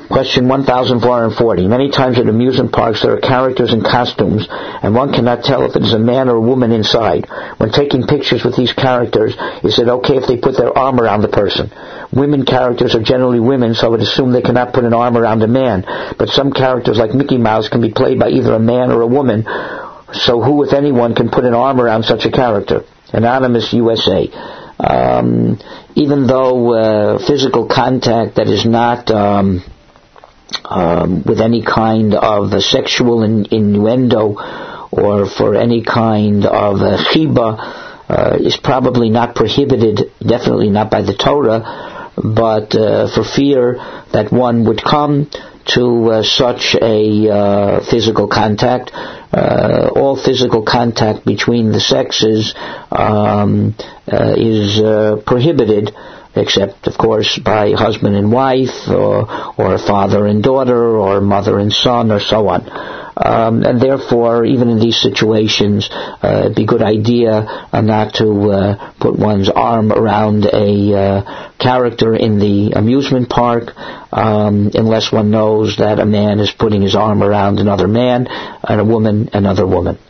Question 1440. Many times at amusement parks there are characters in costumes, and one cannot tell if it is a man or a woman inside. When taking pictures with these characters, is it okay if they put their arm around the person? Women characters are generally women, so I would assume they cannot put an arm around a man. But some characters, like Mickey Mouse, can be played by either a man or a woman. So who, if anyone, can put an arm around such a character? Anonymous USA. Even though physical contact that is not with any kind of sexual innuendo or for any kind of chiba is probably not prohibited, definitely not by the Torah, but for fear that one would come to such a physical contact. All physical contact between the sexes is prohibited, except, of course, by husband and wife, or father and daughter, or mother and son, or so on. And therefore, even in these situations, it'd be a good idea not to put one's arm around a character in the amusement park, unless one knows that a man is putting his arm around another man, and a woman another woman.